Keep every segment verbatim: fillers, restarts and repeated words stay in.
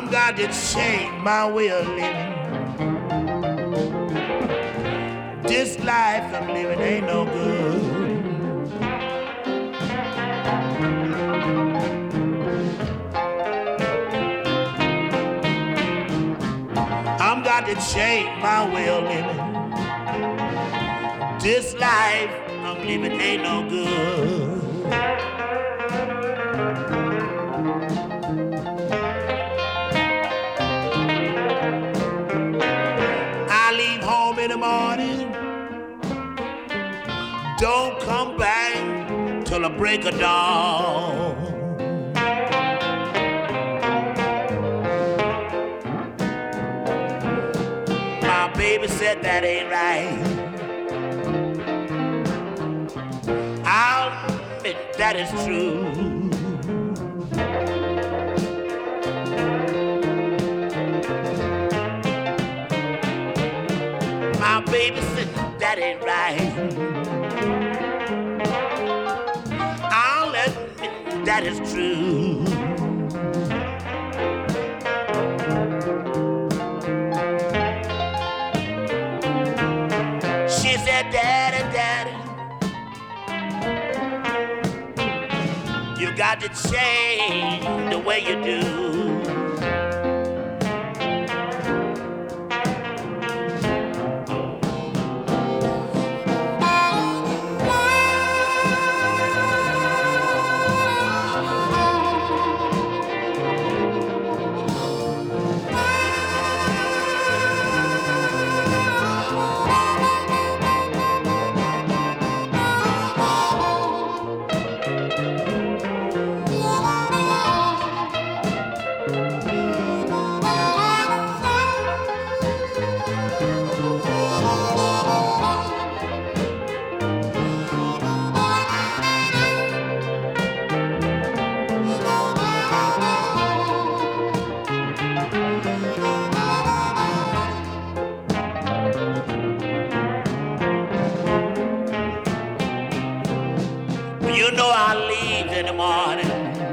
I'm got to change my way of living. This life I'm living ain't no good. I'm got to change my way of living. This life I'm living ain't no good. I leave home in the morning, don't come back till the break of dawn. My baby said that ain't right. I'll admit that is true. My baby said that ain't right. I'll admit that is true. She said, Daddy, Daddy, you got to change the way you do. You know I leave in the morning,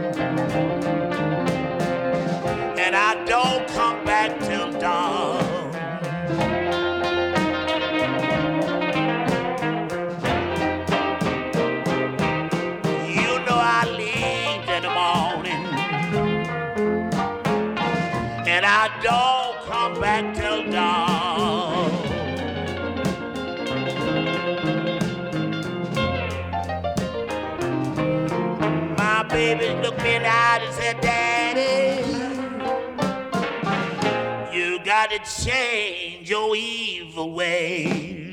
and I don't come back till dawn. You know I leave in the morning, and I don't come back till dawn. My baby looked me in the eye and said, Daddy, you gotta change your evil ways.